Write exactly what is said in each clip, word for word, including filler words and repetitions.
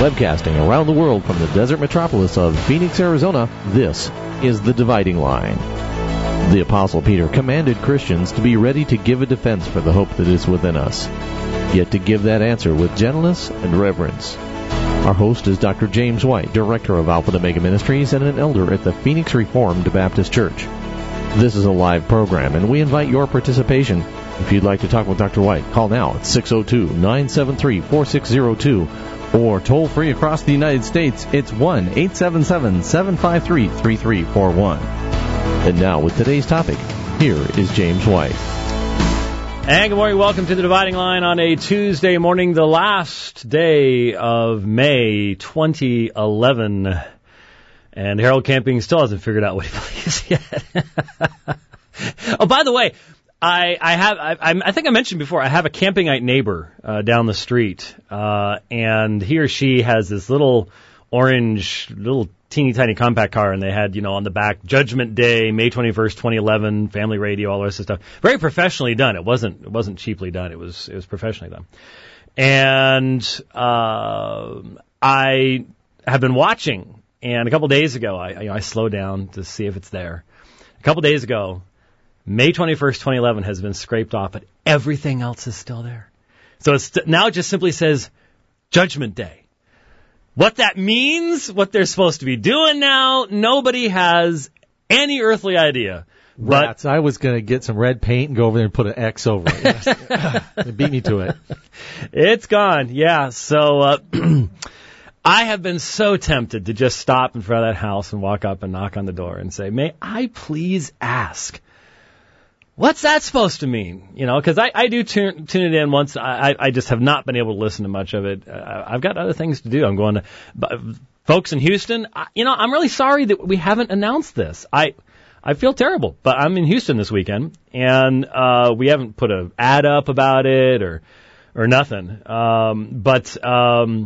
Webcasting around the world from the desert metropolis of Phoenix, Arizona, this is The Dividing Line. The Apostle Peter commanded Christians to be ready to give a defense for the hope that is within us, yet to give that answer with gentleness and reverence. Our host is Doctor James White, Director of Alpha and Omega Ministries and an elder at the Phoenix Reformed Baptist Church. This is a live program, and we invite your participation. If you'd like to talk with Doctor White, call now at six oh two, nine seven three, four six zero two, or toll free across the United States, it's one eight seven seven, seven five three, three three four one. And now, with today's topic, here is James White. And good morning. Welcome to The Dividing Line on a Tuesday morning, the last day of May twenty eleven. And Harold Camping still hasn't figured out what he believes yet. Oh, by the way, I, I have, I, I think I mentioned before, I have a campingite neighbor uh, down the street, uh, and he or she has this little orange, little teeny tiny compact car, and they had, you know, on the back, Judgment Day, May twenty-first, twenty eleven, family radio, all the rest of stuff. Very professionally done. It wasn't, it wasn't cheaply done. It was, it was professionally done. And, uh, I have been watching, and a couple days ago, I, you know, I slowed down to see if it's there. A couple days ago, May twenty-first, twenty eleven has been scraped off, but everything else is still there. So it's st- now it just simply says Judgment Day. What that means, what they're supposed to be doing now, nobody has any earthly idea. Rats, I was going to get some red paint and go over there and put an X over it. They beat me to it. It's gone, yeah. So uh, I have been so tempted to just stop in front of that house and walk up and knock on the door and say, may I please ask, what's that supposed to mean? You know, because I, I do tune, tune it in once. I, I just have not been able to listen to much of it. Uh, I've got other things to do. I'm going to, but folks in Houston, I, you know, I'm really sorry that we haven't announced this. I I feel terrible, but I'm in Houston this weekend, and uh, we haven't put an ad up about it or or nothing. Um, but um,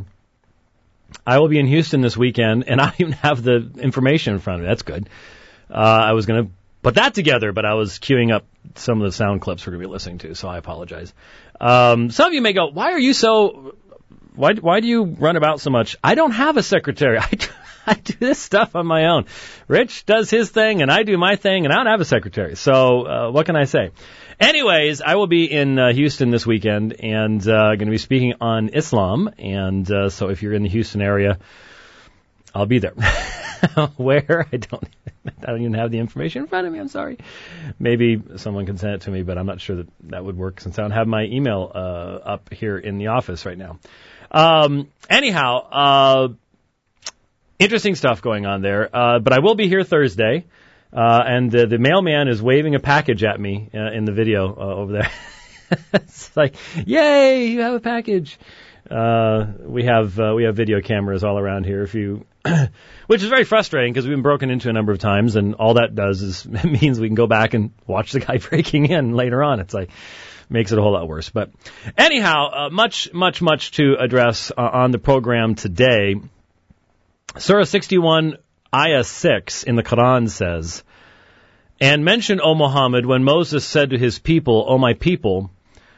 I will be in Houston this weekend, and I don't even have the information in front of me. That's good. Uh, I was going to put that together, but I was queuing up some of the sound clips we're going to be listening to, so I apologize. Um, some of you may go, why are you so, why why do you run about so much? I don't have a secretary. I, I do this stuff on my own. Rich does his thing, and I do my thing, and I don't have a secretary. So uh, what can I say? Anyways, I will be in uh, Houston this weekend, and uh, going to be speaking on Islam, and uh, so if you're in the Houston area, I'll be there. Where? I don't I don't even have the information in front of me. I'm sorry. Maybe someone can send it to me, but I'm not sure that that would work since I don't have my email uh, up here in the office right now. Um, anyhow, uh, interesting stuff going on there. Uh, but I will be here Thursday, uh, and the, the mailman is waving a package at me uh, in the video uh, over there. It's like, yay, you have a package. Uh, we have uh, we have video cameras all around here. If you, which is very frustrating because we've been broken into a number of times, and all that does is it means we can go back and watch the guy breaking in later on. It's like makes it a whole lot worse. But anyhow, uh, much much much to address uh, on the program today. Surah sixty-one, Ayah six in the Quran says, "And mention, O Muhammad, when Moses said to his people, O my people."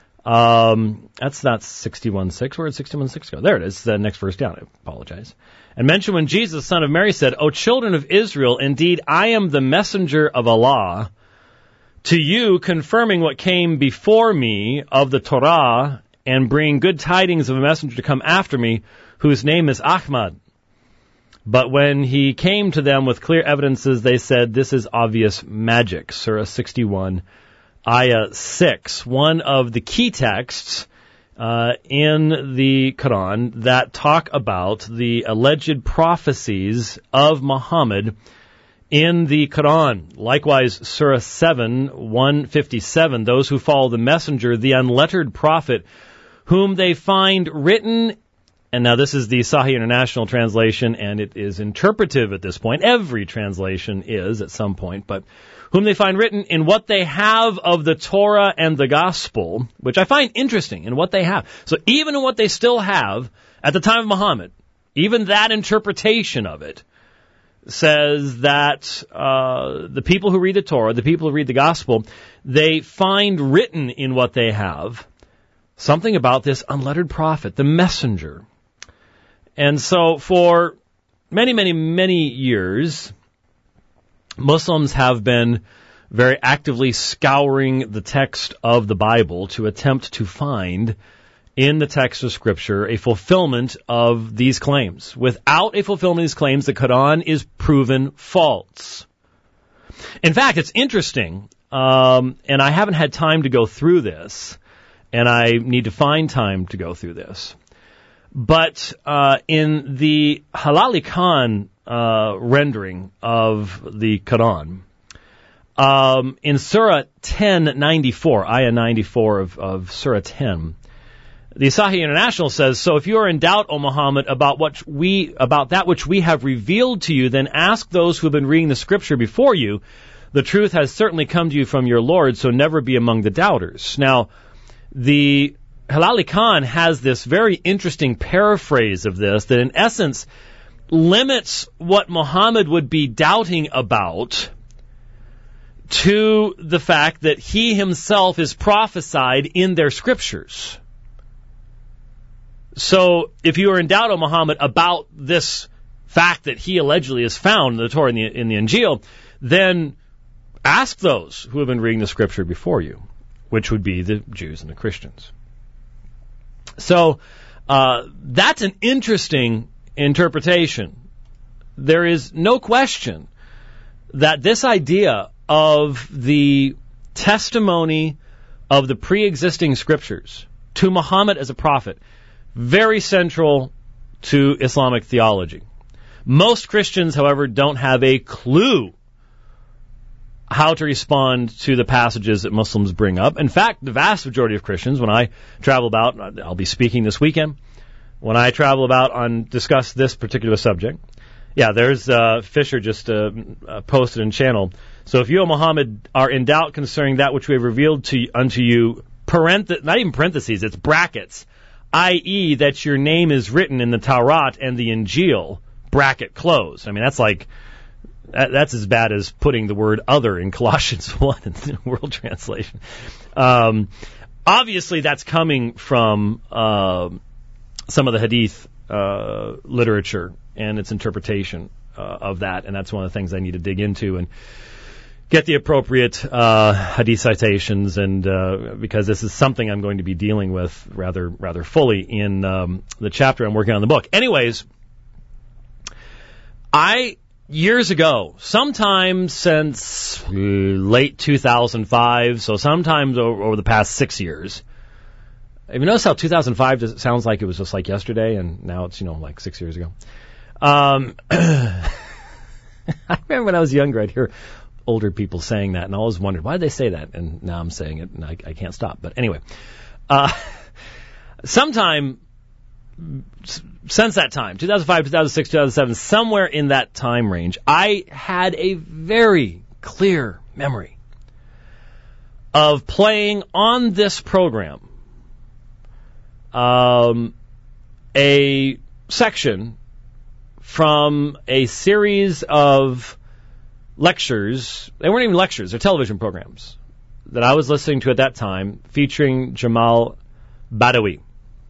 Um, that's not sixty-one six. Where did sixty-one six go? There it is. The next verse down. I apologize. And mention when Jesus, son of Mary, said, O children of Israel, indeed I am the messenger of Allah to you, confirming what came before me of the Torah, and bring good tidings of a messenger to come after me, whose name is Ahmad. But when he came to them with clear evidences, they said, this is obvious magic. Surah sixty-one. Ayah six, one of the key texts uh, in the Quran that talk about the alleged prophecies of Muhammad in the Quran. Likewise, Surah seven, one fifty-seven, those who follow the messenger, the unlettered prophet, whom they find written, and now this is the Sahih International translation, and it is interpretive at this point. Every translation is at some point, but whom they find written in what they have of the Torah and the Gospel, which I find interesting in what they have. So even in what they still have at the time of Muhammad, even that interpretation of it says that uh, the people who read the Torah, the people who read the Gospel, they find written in what they have something about this unlettered prophet, the messenger. And so for many, many, many years, Muslims have been very actively scouring the text of the Bible to attempt to find in the text of Scripture a fulfillment of these claims. Without a fulfillment of these claims, the Quran is proven false. In fact, it's interesting, um, and I haven't had time to go through this, and I need to find time to go through this. But uh, in the Halali Khan uh, rendering of the Quran, um, in Surah ten ninety-four, Ayah ninety-four of, of Surah ten, the Sahih International says, "So if you are in doubt, O Muhammad, about what we about that which we have revealed to you, then ask those who have been reading the Scripture before you. The truth has certainly come to you from your Lord, so never be among the doubters." Now, the Halali Khan has this very interesting paraphrase of this that in essence limits what Muhammad would be doubting about to the fact that he himself is prophesied in their scriptures. So if you are in doubt, O Muhammad, about this fact that he allegedly is found in the Torah and the, in the Injil, then ask those who have been reading the scripture before you, which would be the Jews and the Christians. So uh, that's an interesting interpretation. There is no question that this idea of the testimony of the pre-existing scriptures to Muhammad as a prophet, very central to Islamic theology. Most Christians, however, don't have a clue how to respond to the passages that Muslims bring up. In fact, the vast majority of Christians, when I travel about, I'll be speaking this weekend, when I travel about on discuss this particular subject, yeah, there's uh, Fisher just uh, uh, posted in channel. So if you, O Muhammad, are in doubt concerning that which we have revealed to unto you, parenth- not even parentheses, it's brackets, that is that your name is written in the Taurat and the Injil, bracket close. I mean, that's like, that's as bad as putting the word other in Colossians one in the World Translation. Um, obviously, that's coming from uh, some of the Hadith uh, literature and its interpretation uh, of that, and that's one of the things I need to dig into and get the appropriate uh, Hadith citations, and uh, because this is something I'm going to be dealing with rather rather fully in um, the chapter I'm working on in the book. Anyways, I... Years ago, sometime since uh, late two thousand five, so sometimes over, over the past six years. Have you noticed how two thousand five does, sounds like it was just like yesterday, and now it's, you know, like six years ago? Um, I remember when I was younger, I'd hear older people saying that, and I always wondered, why did they say that? And now I'm saying it, and I, I can't stop. But anyway, uh, sometime... since that time, two thousand five, two thousand six, two thousand seven, somewhere in that time range, I had a very clear memory of playing on this program um, a section from a series of lectures. They weren't even lectures, they're television programs that I was listening to at that time featuring Jamal Badawi.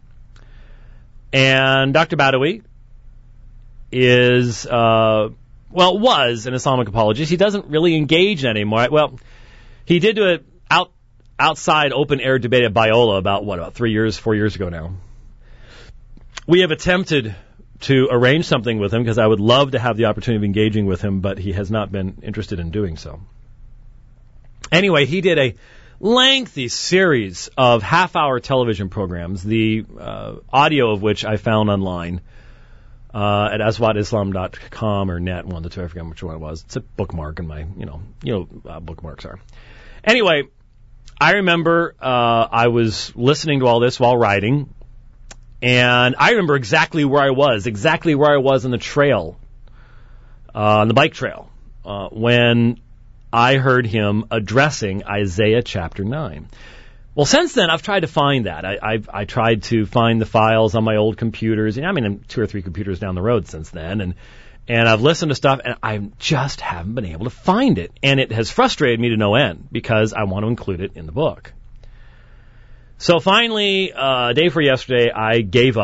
And Doctor Badawi is, uh, well, was an Islamic apologist. He doesn't really engage in it anymore. Well, he did do an out, outside open-air debate at Biola about, what, about three years, four years ago now. We have attempted to arrange something with him because I would love to have the opportunity of engaging with him, but he has not been interested in doing so. Anyway, he did a lengthy series of half-hour television programs, the uh, audio of which I found online uh, at aswat islam dot com or net, one of the two, I forget which one it was. It's a bookmark in my, you know, you know, uh, bookmarks are. Anyway, I remember uh, I was listening to all this while riding, and I remember exactly where I was, exactly where I was on the trail, uh, on the bike trail, uh, when I heard him addressing Isaiah chapter nine. Well, since then, I've tried to find that. I, I've I tried to find the files on my old computers. I mean, I'm two or three computers down the road since then, and and I've listened to stuff, and I just haven't been able to find it. And it has frustrated me to no end because I want to include it in the book. So finally, uh, a day for yesterday, I gave up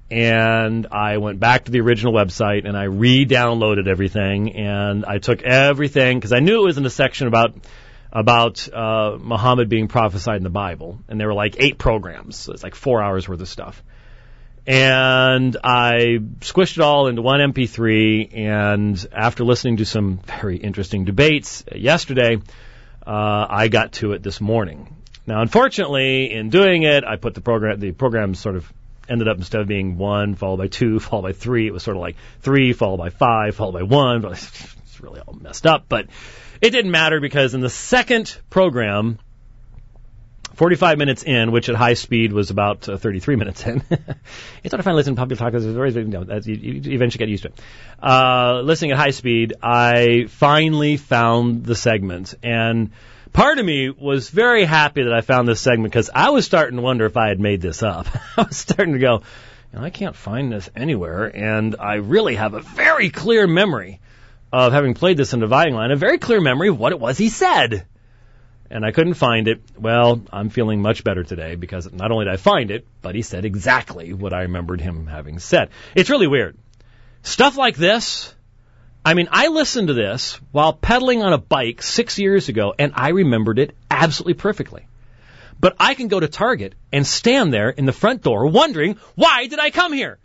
and I went back to the original website and I re-downloaded everything, and I took everything because I knew it was in a section about about uh, Muhammad being prophesied in the Bible, and there were like eight programs, so it's like four hours worth of stuff. And I squished it all into one M P three, and after listening to some very interesting debates yesterday, uh, I got to it this morning. Now, unfortunately, in doing it, I put the program, the program sort of ended up, instead of being one, followed by two, followed by three, it was sort of like three, followed by five, followed by one, but it's really all messed up. But it didn't matter, because in the second program, forty-five minutes in, which at high speed was about uh, thirty-three minutes in. It's hard to find listening to popular talk. You know, you, you eventually get used to it. Uh, listening at high speed, I finally found the segment. And part of me was very happy that I found this segment, because I was starting to wonder if I had made this up. I was starting to go, you know, I can't find this anywhere. And I really have a very clear memory of having played this in Dividing Line, a very clear memory of what it was he said. And I couldn't find it. Well, I'm feeling much better today, because not only did I find it, but he said exactly what I remembered him having said. It's really weird. Stuff like this, I mean, I listened to this while pedaling on a bike six years ago, and I remembered it absolutely perfectly. But I can go to Target and stand there in the front door wondering, why did I come here?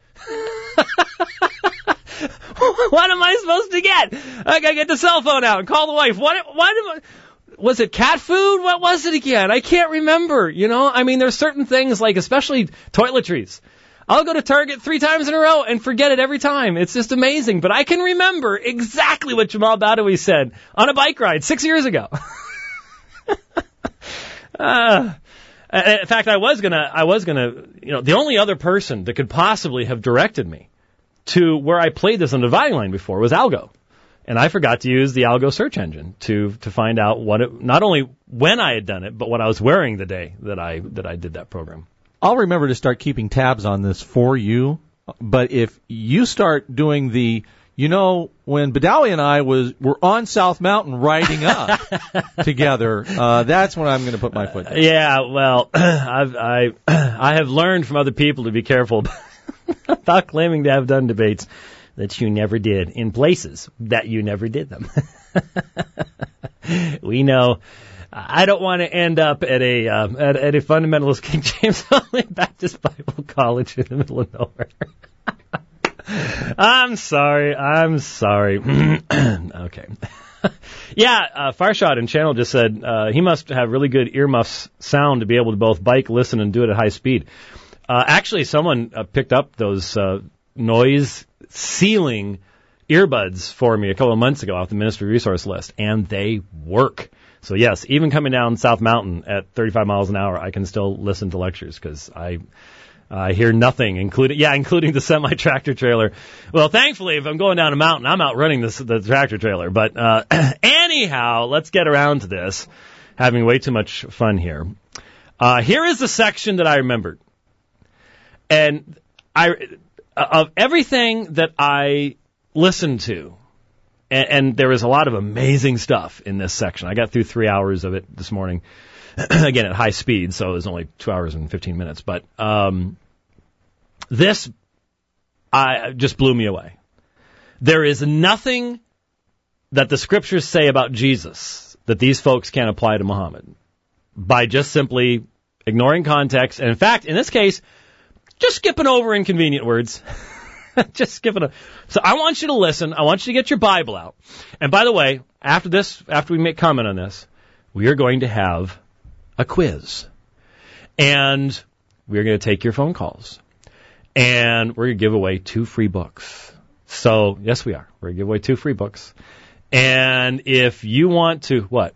What am I supposed to get? I gotta get the cell phone out and call the wife. What? Why did I... Was it cat food? What was it again? I can't remember, you know? I mean, there's certain things, like especially toiletries. I'll go to Target three times in a row and forget it every time. It's just amazing. But I can remember exactly what Jamal Badawi said on a bike ride six years ago. uh, in fact, I was gonna, I was gonna, you know, the only other person that could possibly have directed me to where I played this on Dividing Line before was Algo. And I forgot to use the Algo search engine to to find out what it, not only when I had done it, but what I was wearing the day that I that I did that program. I'll remember to start keeping tabs on this for you. But if you start doing the, you know, when Badawi and I was were on South Mountain riding up together, uh, that's when I'm going to put my foot down. Yeah, well, I've, I I have learned from other people to be careful about claiming to have done debates that you never did in places that you never did them. We know. I don't want to end up at a um, at, at a fundamentalist King James only Baptist Bible college in the middle of nowhere. I'm sorry. I'm sorry. Okay. Yeah, uh, Farshad and Channel just said uh, he must have really good earmuffs sound to be able to both bike, listen, and do it at high speed. Uh, actually, someone uh, picked up those uh, noise ceiling earbuds for me a couple of months ago off the ministry resource list, and they work. So yes, even coming down South Mountain at thirty-five miles an hour, I can still listen to lectures, because I I hear nothing, including yeah, including the semi tractor trailer. Well, thankfully, if I'm going down a mountain, I'm out running this the tractor trailer. But uh, anyhow, let's get around to this. Having way too much fun here. Uh, here is the section that I remembered, and I. Of everything that I listened to, and, and there was a lot of amazing stuff in this section. I got through three hours of it this morning, again at high speed, so it was only two hours and fifteen minutes. But um, this I just blew me away. There is nothing that the scriptures say about Jesus that these folks can't apply to Muhammad by just simply ignoring context. And in fact, in this case, just skipping over inconvenient words. Just skipping a. So I want you to listen. I want you to get your Bible out. And by the way, after this, after we make comment on this, we are going to have a quiz. And we're going to take your phone calls. And we're going to give away two free books. So, yes, we are. We're going to give away two free books. And if you want to, what?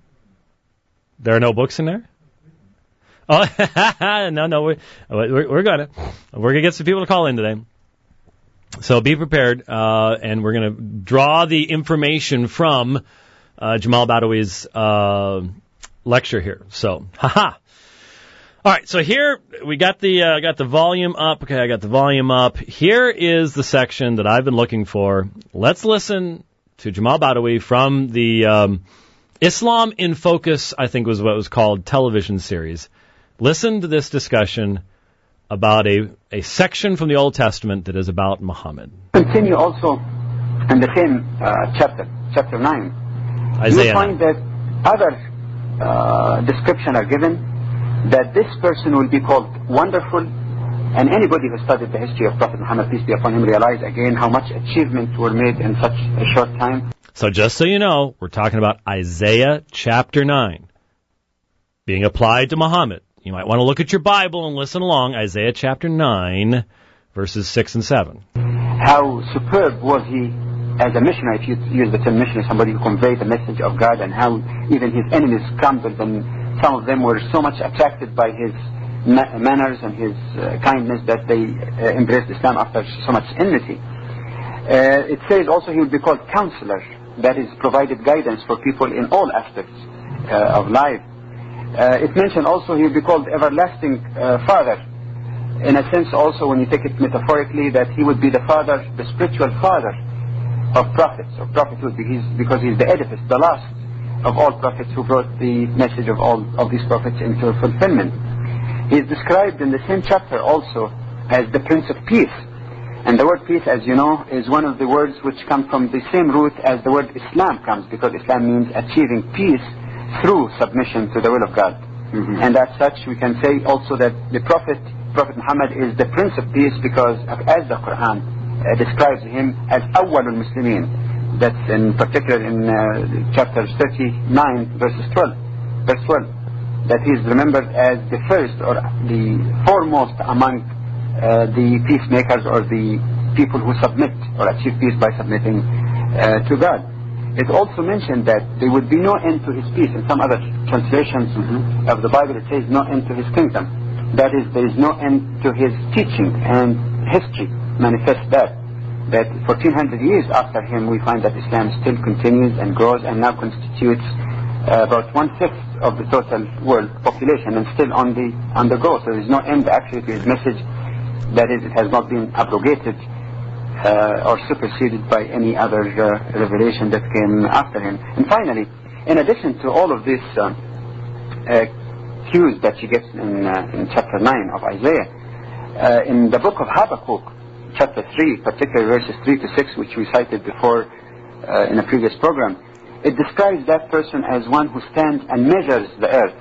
There are no books in there? Oh, no, no, we're, we're, we're going to. We're going to get some people to call in today. So be prepared, uh, and we're going to draw the information from uh, Jamal Badawi's uh, lecture here. So, haha. All right, so here we got the uh, got the volume up. Okay, I got the volume up. Here is the section that I've been looking for. Let's listen to Jamal Badawi from the um, Islam in Focus, I think was what it was called, television series. Listen to this discussion about a, a section from the Old Testament that is about Muhammad. Continue also in the same uh, chapter, chapter nine. Isaiah you find nine. that other uh, description are given that this person will be called wonderful, and anybody who studied the history of Prophet Muhammad, peace be upon him, realize again how much achievements were made in such a short time. So just so you know, we're talking about Isaiah chapter nine being applied to Muhammad. You might want to look at your Bible and listen along. Isaiah chapter nine, verses six and seven. How superb was he as a missionary, if you use the term missionary, somebody who conveyed the message of God, and how even his enemies crumbled, and some of them were so much attracted by his ma- manners and his uh, kindness that they uh, embraced Islam after so much enmity. Uh, it says also he would be called counselor, that is, provided guidance for people in all aspects uh, of life. Uh, it mentioned also he would be called everlasting uh, father, in a sense also when you take it metaphorically, that he would be the father, the spiritual father of prophets, or prophethood, because, because he's the edifice, the last of all prophets who brought the message of all of these prophets into fulfillment. He is described in the same chapter also as the Prince of Peace. And the word peace, as you know, is one of the words which come from the same root as the word Islam comes, because Islam means achieving peace through submission to the will of God. Mm-hmm. And as such, we can say also that the Prophet, Prophet Muhammad, is the Prince of Peace, because as the Quran uh, describes him as Awwalul Muslimin. That's in particular in uh, chapter thirty-nine, verses twelve, verse twelve, that he is remembered as the first or the foremost among uh, the peacemakers, or the people who submit or achieve peace by submitting uh, to God. It also mentioned that there would be no end to his peace. In some other translations mm-hmm. of the Bible, it says no end to his kingdom. That is, there is no end to his teaching, and history manifests that. That fourteen hundred years after him, we find that Islam still continues and grows, and now constitutes uh, about one-fifth of the total world population, and still on the on the go. So there is no end actually to his message. That is, it has not been abrogated uh, or superseded by any other uh, revelation that came after him. And finally, in addition to all of these uh, uh, cues that you get in, uh, in chapter nine of Isaiah, uh, in the book of Habakkuk, chapter three, particularly verses three to six, which we cited before uh, in a previous program, it describes that person as one who stands and measures the earth.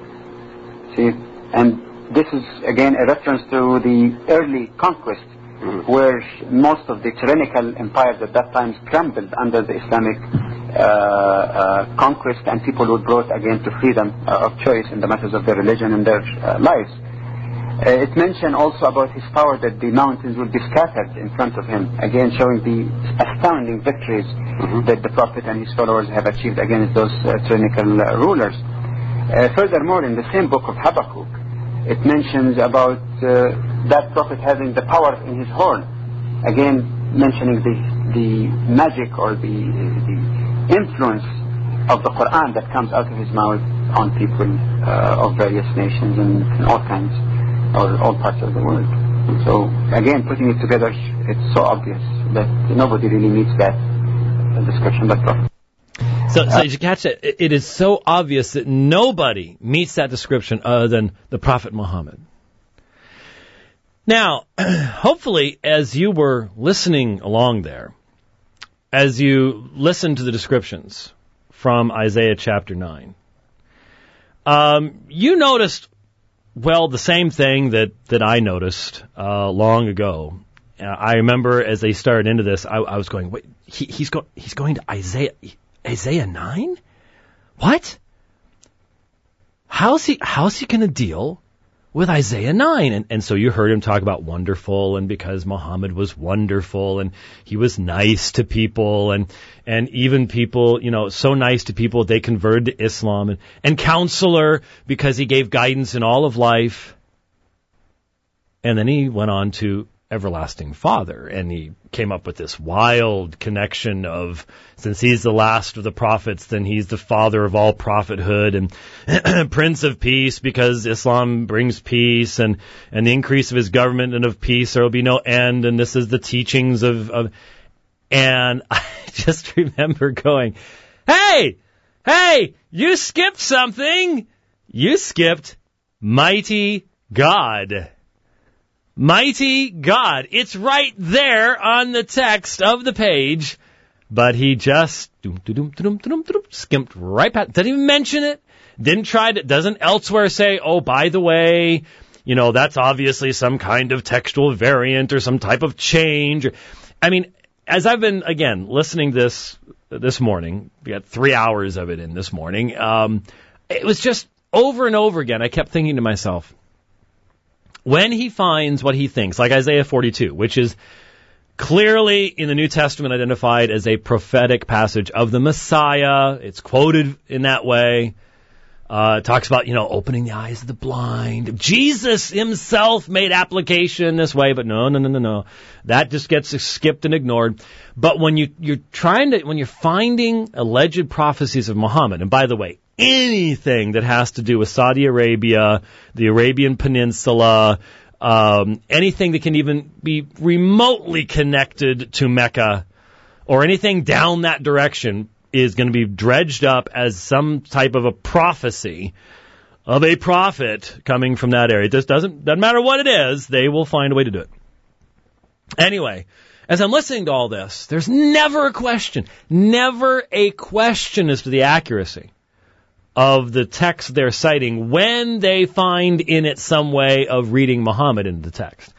See? And this is again a reference to the early conquest, mm-hmm. where most of the tyrannical empires at that time crumbled under the Islamic uh, uh, conquest, and people were brought again to freedom uh, of choice in the matters of their religion and their uh, lives. Uh, it mentioned also about his power, that the mountains will be scattered in front of him, again showing the astounding victories mm-hmm. that the Prophet and his followers have achieved against those uh, tyrannical uh, rulers. Uh, furthermore, in the same book of Habakkuk, it mentions about uh, that Prophet having the power in his horn, again mentioning the the magic or the, the influence of the Quran that comes out of his mouth on people uh, of various nations and, and all kinds, or all parts of the world. So again, putting it together, it's so obvious that nobody really meets that description but Prophet. So, so did you catch that? It is so obvious that nobody meets that description other than the Prophet Muhammad. Now, hopefully, as you were listening along there, as you listened to the descriptions from Isaiah chapter nine, um, you noticed, well, the same thing that, that I noticed uh, long ago. Uh, I remember as they started into this, I, I was going, wait, he, he's, go, he's going to Isaiah... Isaiah nine? What? How's he, how's he going to deal with Isaiah nine? And, and so you heard him talk about wonderful, and because Muhammad was wonderful, and he was nice to people, and, and even people, you know, so nice to people, they converted to Islam, and, and counselor, because he gave guidance in all of life. And then he went on to everlasting Father, and he came up with this wild connection of, since he's the last of the prophets, then he's the father of all prophethood, and Prince of Peace, because Islam brings peace, and, and the increase of his government and of peace, there will be no end, and this is the teachings of, of and I just remember going, hey, hey, you skipped something. You skipped mighty God. Mighty God. It's right there on the text of the page, but he just doom, doom, doom, doom, doom, skimped right past. Didn't even mention it. Didn't try to, doesn't elsewhere say, oh, by the way, you know, that's obviously some kind of textual variant or some type of change. I mean, as I've been, again, listening this this morning, we got three hours of it in this morning, um, it was just over and over again, I kept thinking to myself, when he finds what he thinks, like Isaiah forty-two, which is clearly in the New Testament identified as a prophetic passage of the Messiah, it's quoted in that way. Uh, it talks about, you know, opening the eyes of the blind. Jesus himself made application this way, but no, no, no, no, no. That just gets skipped and ignored. But when you, you're trying to, when you're finding alleged prophecies of Muhammad, and by the way, anything that has to do with Saudi Arabia, the Arabian Peninsula, um, anything that can even be remotely connected to Mecca, or anything down that direction, is going to be dredged up as some type of a prophecy of a prophet coming from that area. This doesn't, doesn't matter what it is, they will find a way to do it. Anyway, as I'm listening to all this, there's never a question, never a question as to the accuracy of the text they're citing when they find in it some way of reading Muhammad into the text.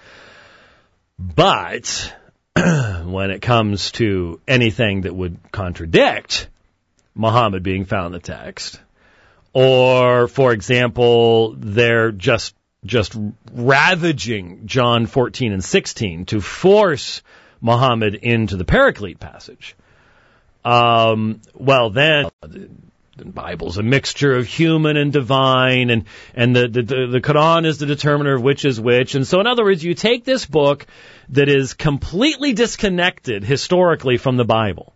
But when it comes to anything that would contradict Muhammad being found in the text, or, for example, they're just just ravaging John fourteen and sixteen to force Muhammad into the Paraclete passage, um, well, then the Bible's a mixture of human and divine, and, and the, the, the Quran is the determiner of which is which. And so, in other words, you take this book that is completely disconnected historically from the Bible,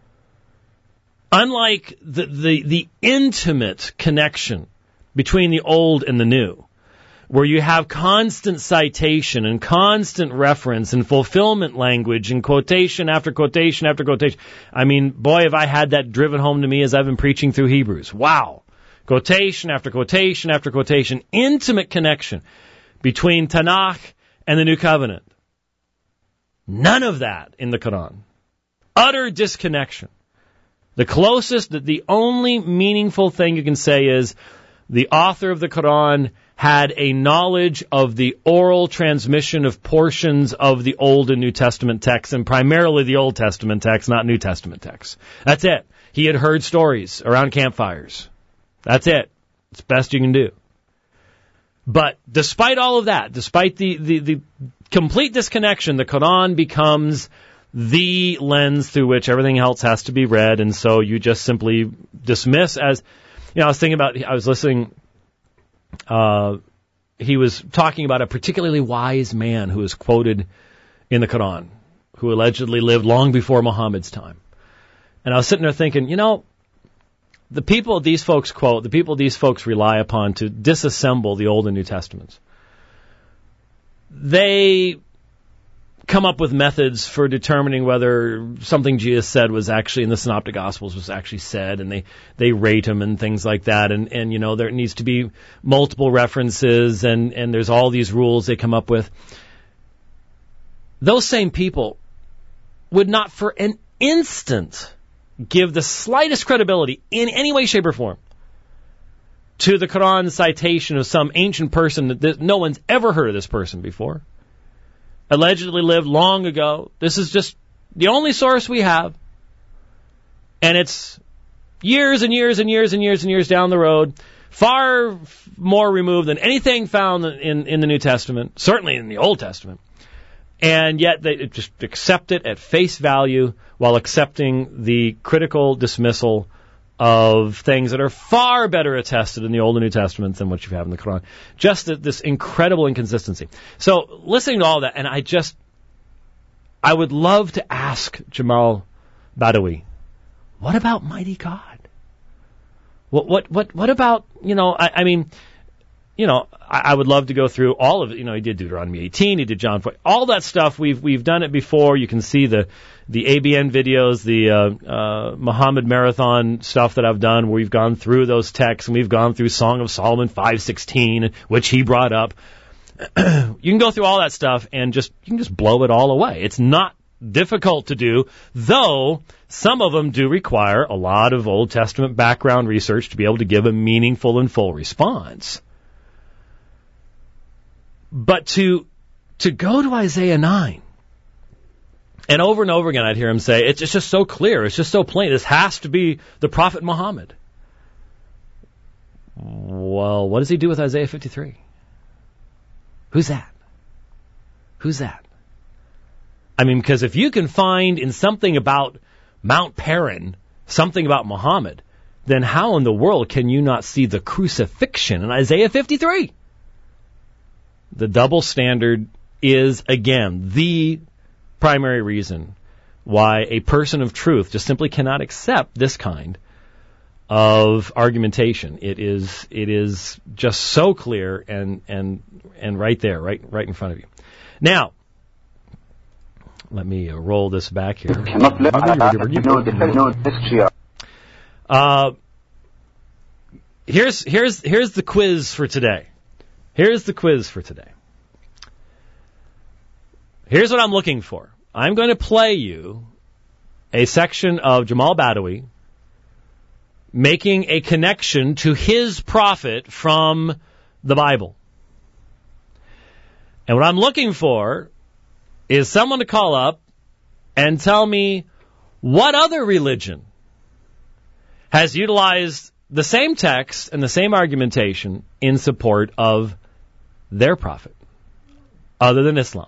unlike the, the, the intimate connection between the Old and the New, where you have constant citation and constant reference and fulfillment language and quotation after quotation after quotation. I mean, boy, have I had that driven home to me as I've been preaching through Hebrews. Wow. Quotation after quotation after quotation. Intimate connection between Tanakh and the New Covenant. None of that in the Quran. Utter disconnection. The closest, the only meaningful thing you can say is the author of the Quran had a knowledge of the oral transmission of portions of the Old and New Testament texts, and primarily the Old Testament texts, not New Testament texts. That's it. He had heard stories around campfires. That's it. It's the best you can do. But despite all of that, despite the, the, the complete disconnection, the Quran becomes the lens through which everything else has to be read, and so you just simply dismiss as, you know, I was thinking about, I was listening, uh, he was talking about a particularly wise man who is quoted in the Quran, who allegedly lived long before Muhammad's time. And I was sitting there thinking, you know, the people these folks quote, the people these folks rely upon to disassemble the Old and New Testaments, they come up with methods for determining whether something Jesus said was actually in the Synoptic Gospels was actually said, and they, they rate them and things like that. And, and, you know, there needs to be multiple references, and, and there's all these rules they come up with. Those same people would not for an instant give the slightest credibility in any way, shape, or form to the Quran citation of some ancient person that this, no one's ever heard of this person before, allegedly lived long ago. This is just the only source we have, and it's years and years and years and years and years down the road, far more removed than anything found in, in the New Testament, certainly in the Old Testament. And yet they just accept it at face value while accepting the critical dismissal of things that are far better attested in the Old and New Testaments than what you have in the Quran. Just this incredible inconsistency. So listening to all that, and I just, I would love to ask Jamal Badawi, what about mighty God? What, what, what, what about, you know, I, I mean, you know, I, I would love to go through all of it. You know, he did Deuteronomy eighteen, he did John four, all that stuff. We've we've done it before. You can see the the A B N videos, the uh, uh, Muhammad Marathon stuff that I've done, where we've gone through those texts, and we've gone through Song of Solomon five sixteen, which he brought up. you can go through all that stuff and just you can just blow it all away. It's not difficult to do, though some of them do require a lot of Old Testament background research to be able to give a meaningful and full response. But to to go to Isaiah nine, and over and over again I'd hear him say, it's just, it's just so clear, it's just so plain, this has to be the Prophet Muhammad. Well, what does he do with Isaiah fifty-three? Who's that? Who's that? I mean, because if you can find in something about Mount Paran something about Muhammad, then how in the world can you not see the crucifixion in Isaiah fifty-three? The double standard is, again, the primary reason why a person of truth just simply cannot accept this kind of argumentation. It is it is just so clear and and and right there, right right in front of you. Now, let me uh, roll this back here. Uh, here's here's here's the quiz for today. Here's the quiz for today. Here's what I'm looking for. I'm going to play you a section of Jamal Badawi making a connection to his prophet from the Bible. And what I'm looking for is someone to call up and tell me what other religion has utilized the same text and the same argumentation in support of their prophet, other than Islam.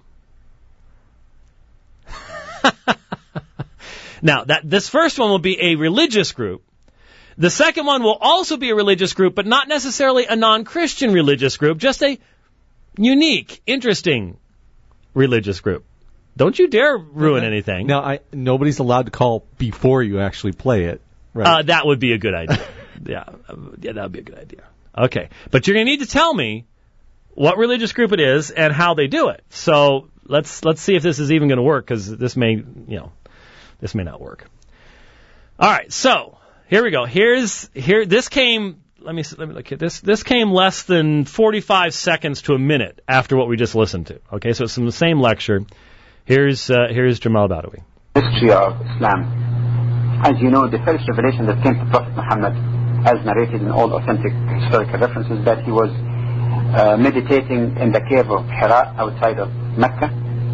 Now, that this first one will be a religious group. The second one will also be a religious group, but not necessarily a non-Christian religious group, just a unique, interesting religious group. Don't you dare ruin anything. Now, I, nobody's allowed to call before you actually play it. Right? Uh, that would be a good idea. yeah, yeah, that would be a good idea. Okay, but you're going to need to tell me what religious group it is and how they do it. So let's let's see if this is even going to work, because this may, you know, this may not work. All right, so here we go. Here's here. This came. Let me let me look at this. This came less than forty-five seconds to a minute after what we just listened to. Okay, so it's from the same lecture. Here's uh, here's Jamal Badawi. History of Islam. As you know, the first revelation that came to Prophet Muhammad, as narrated in all authentic historical references, that he was uh, meditating in the cave of Hira outside of Mecca.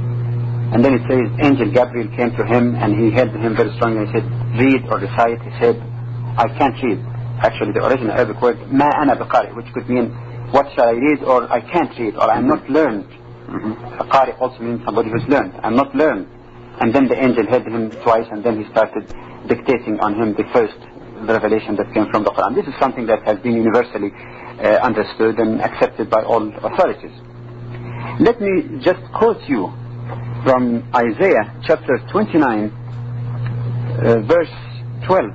And then it says, Angel Gabriel came to him and he held him very strongly and he said, read or recite. He said, I can't read. Actually, the original Arabic word, ma ana biqari, which could mean, what shall I read, or I can't read, or I'm not learned. Mm-hmm. A qari also means somebody who's learned. I'm not learned. And then the angel held him twice, and then he started dictating on him the first revelation that came from the Quran. This is something that has been universally uh, understood and accepted by all authorities. Let me just quote you from Isaiah chapter twenty-nine, uh, verse twelve,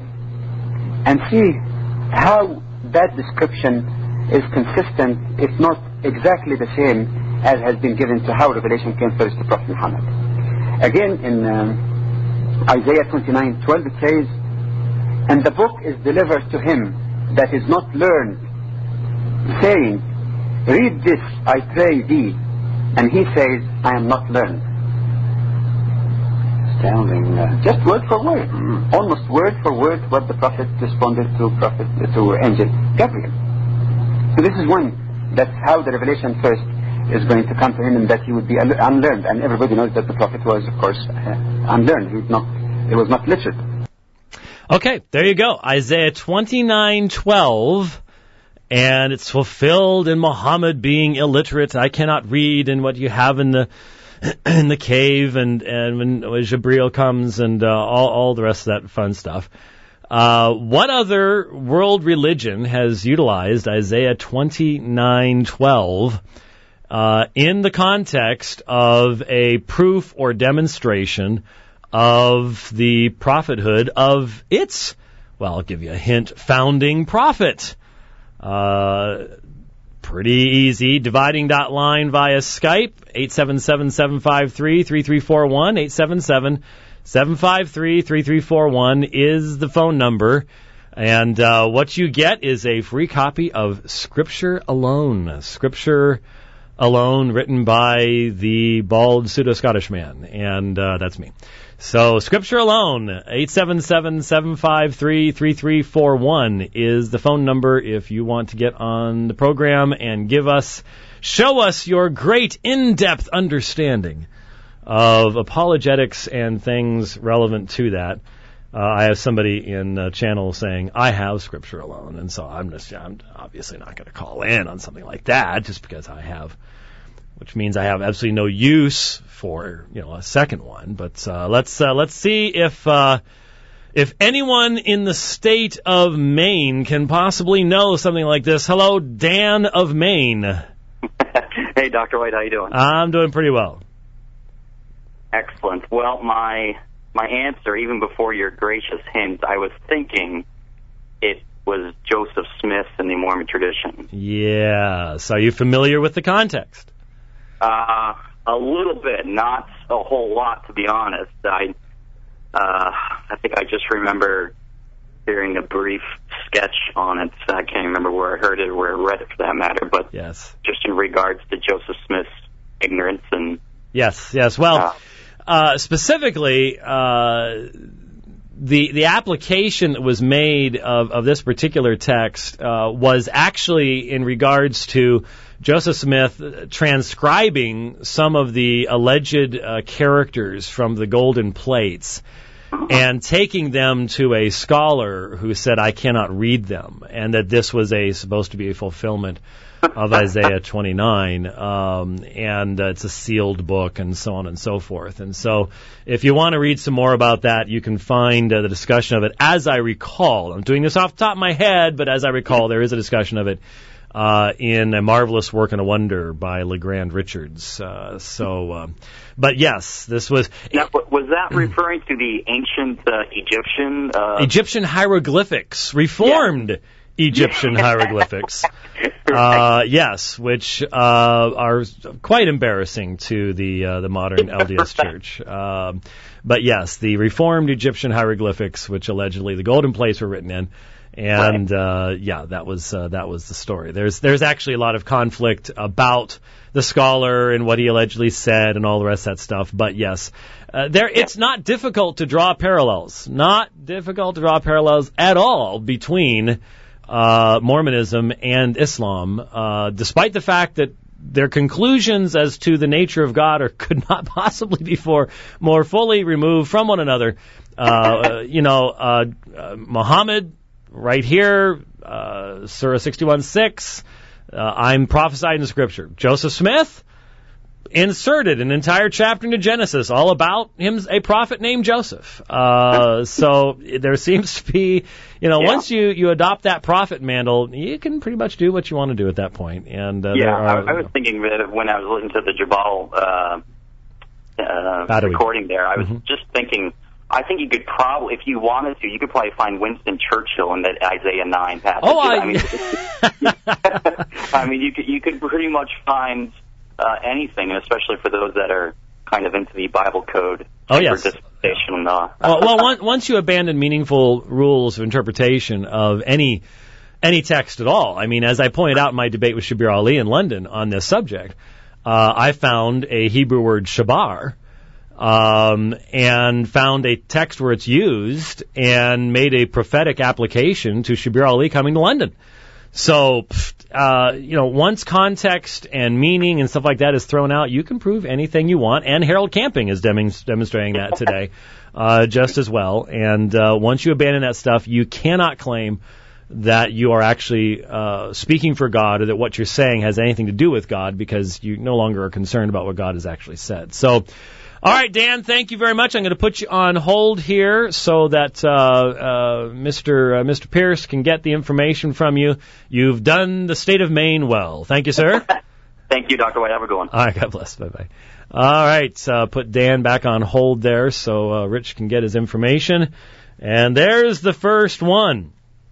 and see how that description is consistent, if not exactly the same, as has been given to how revelation came first to Prophet Muhammad. Again, in um, Isaiah twenty-nine twelve, it says, and the book is delivered to him that is not learned, saying, read this, I pray thee. And he says, I am not learned. Astounding. Uh, just word for word. Mm-hmm. Almost word for word what the Prophet responded to Prophet to Angel Gabriel. So this is one. That's how the revelation first is going to come to him, and that he would be unlearned. And everybody knows that the Prophet was, of course, uh, unlearned. He was not, he was not literate. Okay, there you go. Isaiah twenty-nine twelve. And it's fulfilled in Muhammad being illiterate. I cannot read, and what you have in the in the cave, and, and when, when Jibreel comes, and uh, all, all the rest of that fun stuff. Uh, what other world religion has utilized Isaiah twenty-nine twelve uh, in the context of a proof or demonstration of the prophethood of its, well, I'll give you a hint, founding prophet? Uh, pretty easy. Dividing dot line via Skype, eight seven seven, seven five three, three three four one, eight seven seven, seven five three, three three four one is the phone number. And uh, what you get is a free copy of Scripture Alone. Scripture Alone, written by the bald pseudo-Scottish man, and uh, that's me. So, Scripture Alone, eight seven seven, seven five three, three three four one is the phone number if you want to get on the program and give us, show us your great in-depth understanding of apologetics and things relevant to that. Uh, I have somebody in the channel saying, I have Scripture Alone, and so I'm just, I'm obviously not going to call in on something like that just because I have, which means I have absolutely no use for, you know, a second one. But uh, let's uh, let's see if uh, if anyone in the state of Maine can possibly know something like this. Hello, Dan of Maine. Hey, Doctor White, how you doing? I'm doing pretty well. Excellent. Well, my my answer, even before your gracious hint, I was thinking it was Joseph Smith in the Mormon tradition. Yes. Are you familiar with the context? Uh, a little bit, not a whole lot, to be honest. I uh, I think I just remember hearing a brief sketch on it. I can't remember where I heard it or where I read it, for that matter. But yes, just in regards to Joseph Smith's ignorance and yes, yes. Well, uh, uh, specifically, uh, the the application that was made of, of this particular text uh, was actually in regards to Joseph Smith transcribing some of the alleged uh, characters from the golden plates and taking them to a scholar who said, I cannot read them, and that this was a supposed to be a fulfillment of Isaiah twenty-nine, um, and uh, it's a sealed book, and so on and so forth. And so if you want to read some more about that, you can find uh, the discussion of it. As I recall, I'm doing this off the top of my head, but as I recall, there is a discussion of it uh, in A Marvelous Work and a Wonder by LeGrand Richards. Uh, so, uh, but yes, this was... Now, was that referring to the ancient uh, Egyptian... Uh, Egyptian hieroglyphics, reformed... Yeah. Egyptian hieroglyphics, uh, yes, which uh, are quite embarrassing to the uh, the modern L D S Church. Um, but yes, the reformed Egyptian hieroglyphics, which allegedly the golden plates were written in, and uh, yeah, that was uh, that was the story. There's there's actually a lot of conflict about the scholar and what he allegedly said and all the rest of that stuff. But yes, uh, there it's not difficult to draw parallels, not difficult to draw parallels at all between Uh, Mormonism and Islam, uh, despite the fact that their conclusions as to the nature of God are, could not possibly be for, more fully removed from one another. Uh, you know, uh, uh, Muhammad, right here, uh, Surah sixty-one six, uh, I'm prophesying the Scripture. Joseph Smith inserted an entire chapter into Genesis all about him, a prophet named Joseph. Uh, so there seems to be, you know, yeah. once you, you adopt that prophet mantle, you can pretty much do what you want to do at that point. And uh, yeah, there are, I, I was thinking that when I was listening to the Jabal uh, uh, recording there, I was mm-hmm. just thinking, I think you could probably, if you wanted to, you could probably find Winston Churchill in that Isaiah nine passage. Oh, I, I mean, I mean, you could you could pretty much find Uh, anything, and especially for those that are kind of into the Bible code. Oh, yes. Dispensation law. well, well one, once you abandon meaningful rules of interpretation of any any text at all, I mean, as I pointed out in my debate with Shabir Ali in London on this subject, uh, I found a Hebrew word shabar, um, and found a text where it's used and made a prophetic application to Shabir Ali coming to London. So, uh, you know, once context and meaning and stuff like that is thrown out, you can prove anything you want. And Harold Camping is dem- demonstrating that today, uh, just as well. And uh, once you abandon that stuff, you cannot claim that you are actually uh, speaking for God or that what you're saying has anything to do with God, because you no longer are concerned about what God has actually said. So, all right, Dan, thank you very much. I'm going to put you on hold here so that uh, uh, Mister Uh, Mister Pierce can get the information from you. You've done the state of Maine well. Thank you, sir. Thank you, Doctor White. Have a good one. All right, God bless. Bye-bye. All right, uh, put Dan back on hold there so uh, Rich can get his information. And there's the first one.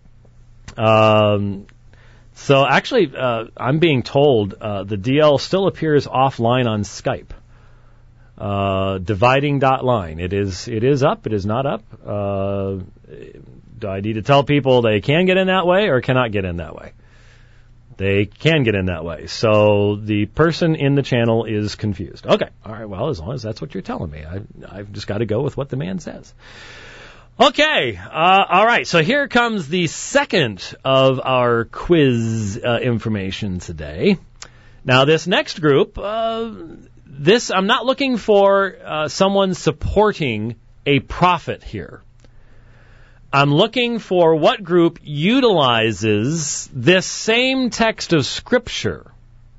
Um, so actually, uh, I'm being told uh, the D L still appears offline on Skype. Uh, dividing dot line. It is, it is up. It is not up. Uh, do I need to tell people they can get in that way or cannot get in that way? They can get in that way. So the person in the channel is confused. Okay. All right. Well, as long as that's what you're telling me, I, I've just got to go with what the man says. Okay. Uh, all right. So here comes the second of our quiz uh, information today. Now, this next group, uh, this I'm not looking for uh, someone supporting a prophet here. I'm looking for what group utilizes this same text of Scripture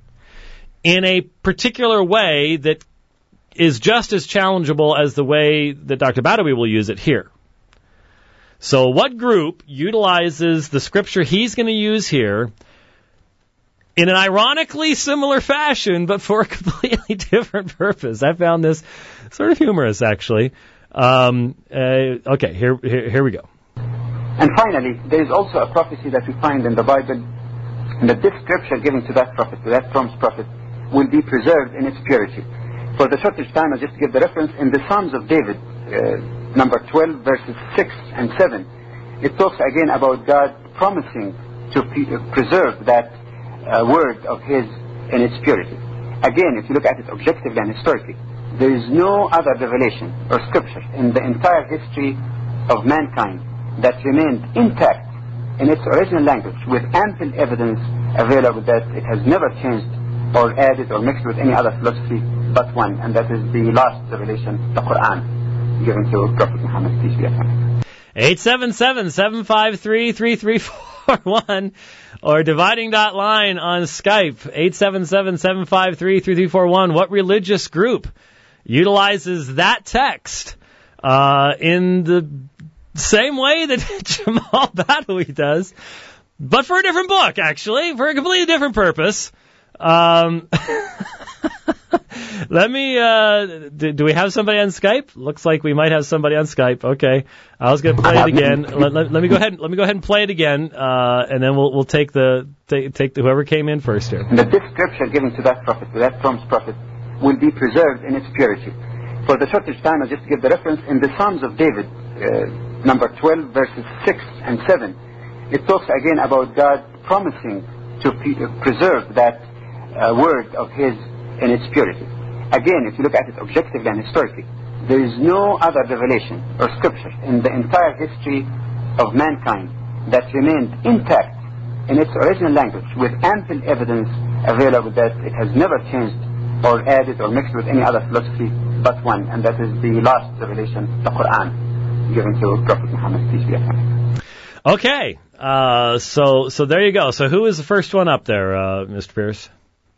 in a particular way that is just as challengeable as the way that Doctor Badawi will use it here. So what group utilizes the Scripture he's going to use here in an ironically similar fashion, but for a completely different purpose? I found this sort of humorous, actually. Um, uh, okay, here, here, here we go. And finally, there is also a prophecy that we find in the Bible that this scripture given to that prophet, to that promised prophet, will be preserved in its purity. For the shortest time, I'll just give the reference in the Psalms of David, uh, number twelve, verses six and seven. It talks again about God promising to pre- preserve that uh, word of His in its purity. Again, if you look at it objectively and historically, there is no other revelation or scripture in the entire history of mankind that remained intact in its original language with ample evidence available that it has never changed or added or mixed with any other philosophy but one, and that is the last revelation, the Quran, given to Prophet Muhammad, peace be upon him. eight seven seven, seven five three, three three four one or dividing dot line on Skype, eight seven seven, seven five three, three three four one. What religious group utilizes that text uh, in the same way that Jamal Badawi does, but for a different book, actually, for a completely different purpose? Um, let me, uh, do, do we have somebody on Skype? Looks like we might have somebody on Skype. Okay. I was going to play it again. Let, let, let me go ahead, let me go ahead and play it again, uh, and then we'll, we'll take the, take, take the, whoever came in first here. That this scripture given to that prophet, to that promised prophet, will be preserved in its purity. For the shortest time, I'll just give the reference in the Psalms of David, uh, number twelve, verses six and seven. It talks again about God promising to pre- preserve that uh, word of His in its purity. Again, if you look at it objectively and historically, there is no other revelation or scripture in the entire history of mankind that remained intact in its original language with ample evidence available that it has never changed or added or mixed with any other philosophy but one, and that is the last revelation, the Quran, given to Prophet Muhammad, peace be upon him. Okay, uh, so so there you go. So who is the first one up there, uh, Mister Pierce?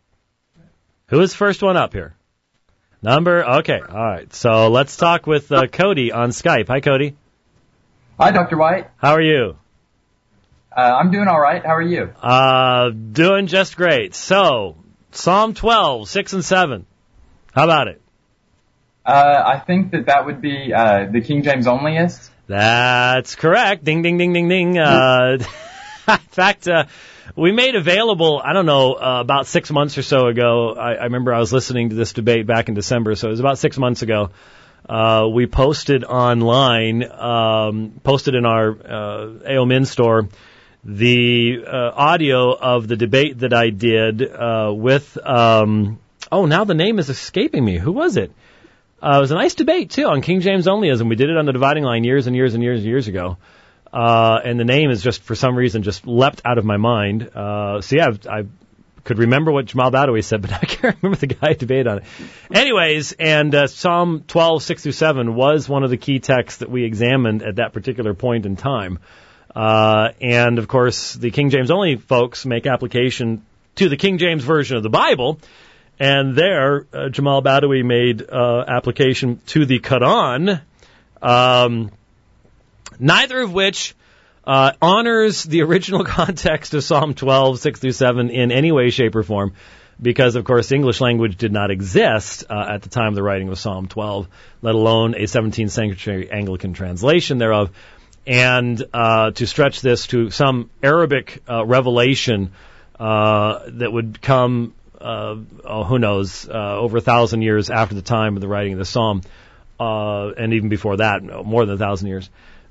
Who is the first one up here? Number, okay, all right. So let's talk with uh, Cody on Skype. Hi, Cody. Hi, Doctor White. How are you? Uh, I'm doing all right. How are you? Uh, doing just great. So, Psalm twelve, six and seven. How about it? Uh, I think that that would be uh, the King James onlyist. That's correct. Ding, ding, ding, ding, ding. Uh, in fact, uh, we made available, I don't know, uh, about six months or so ago, I, I remember I was listening to this debate back in December, so it was about six months ago, uh, we posted online, um, posted in our uh, A O Min store, the uh, audio of the debate that I did uh, with, um, oh, now the name is escaping me. Who was it? Uh, it was a nice debate, too, on King James onlyism. We did it on the Dividing Line years and years and years and years ago. Uh, and the name is just, for some reason, just leapt out of my mind. Uh, so, yeah, I've, I could remember what Jamal Badawi said, but I can't remember the guy who debated on it. Anyways, and uh, Psalm twelve, six through seven was one of the key texts that we examined at that particular point in time. Uh, and, of course, the King James only folks make application to the King James Version of the Bible. And there, uh, Jamal Badawi made uh, application to the Quran, um, neither of which uh, honors the original context of Psalm twelve, six through seven in any way, shape, or form, because, of course, English language did not exist uh, at the time of the writing of Psalm twelve, let alone a seventeenth century Anglican translation thereof. And uh, to stretch this to some Arabic uh, revelation uh, that would come Uh, oh, who knows, uh, over a thousand years after the time of the writing of the Psalm, uh, and even before that, more than a thousand years.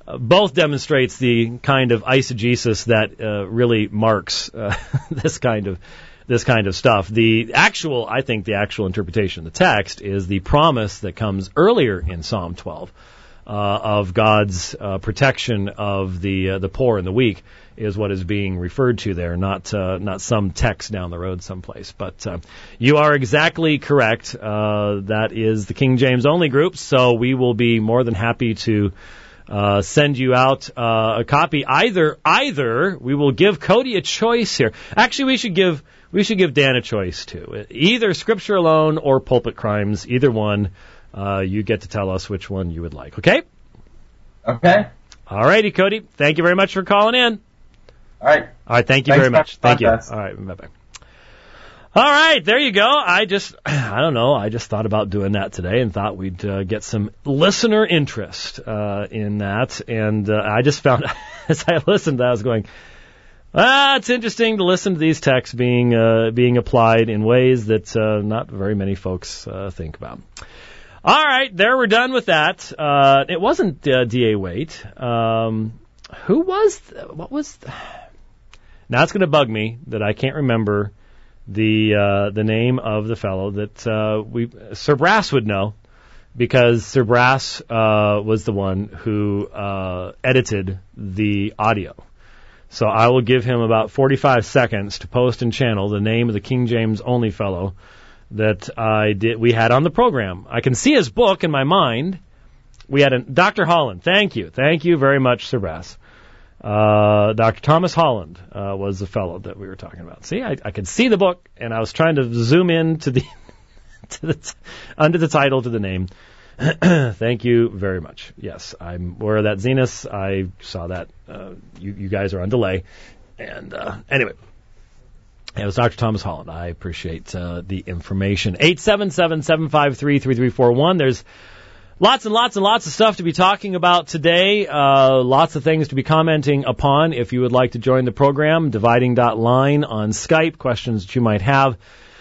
both demonstrates the kind of eisegesis that uh, really marks uh, this kind of this kind of stuff. The actual, I think, the actual interpretation of the text is the promise that comes earlier in Psalm twelve uh, of God's uh, protection of the uh, the poor and the weak is what is being referred to there, not uh, not some text down the road someplace. But uh, you are exactly correct. Uh, that is the King James only group, so we will be more than happy to uh, send you out uh, a copy. Either either we will give Cody a choice here. Actually, we should give we should give Dan a choice too. Either Scripture Alone or Pulpit Crimes. Either one. Uh, you get to tell us which one you would like. Okay. Okay. All righty, Cody. Thank you very much for calling in. All right. All right, thank you Thanks very much. for Thank you. All podcast. right, bye-bye. All right, there you go. I just, I don't know, I just thought about doing that today and thought we'd uh, get some listener interest uh, in that. And uh, I just found, as I listened, I was going, ah, it's interesting to listen to these texts being uh, being applied in ways that uh, not very many folks uh, think about. All right, there we're done with that. Uh, it wasn't uh, D A Waite. Um, who was, th- what was, th- now it's going to bug me that I can't remember the uh, the name of the fellow that uh, we, Sir Brass would know, because Sir Brass uh, was the one who uh, edited the audio. So I will give him about forty-five seconds to post and channel the name of the King James only fellow that I did. We had on the program. I can see his book in my mind. We had a Doctor Holland. Thank you, thank you very much, Sir Brass. Uh, Doctor Thomas Holland uh, was the fellow that we were talking about. See, I, I could see the book, and I was trying to zoom in to the to the t- under the title to the name. Thank you very much. Yes, I'm aware of that, Zenas. I saw that. Uh, you, you guys are on delay. And uh, anyway, it was Doctor Thomas Holland. I appreciate uh, the information. eight seven seven, seven five three, three three four one. There's lots and lots and lots of stuff to be talking about today. Uh, lots of things to be commenting upon. If you would like to join the program, dividing dot line on Skype, questions that you might have.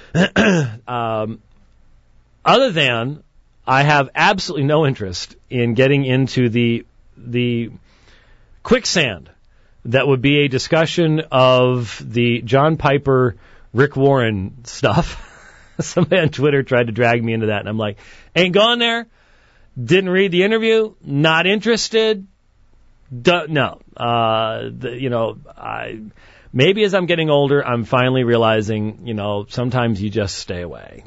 um, other than I have absolutely no interest in getting into the the quicksand that would be a discussion of the John Piper, Rick Warren stuff. Somebody on Twitter tried to drag me into that, and I'm like, ain't going there. Didn't read the interview. Not interested. Duh, no. Uh, the, you know, I maybe as I'm getting older, I'm finally realizing, you know, sometimes you just stay away.